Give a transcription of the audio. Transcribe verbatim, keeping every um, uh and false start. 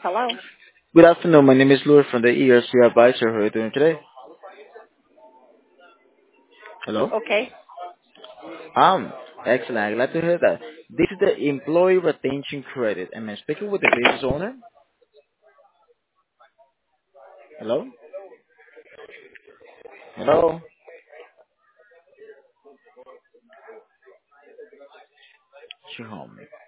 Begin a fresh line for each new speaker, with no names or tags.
Hello.
Good afternoon. My name is Louis from the E R C Advisor. How are you doing today? Hello?
Okay.
Um, excellent. I'm glad to hear that. This is the Employee Retention Credit. Am I speaking with the business owner? Hello? Hello? She home.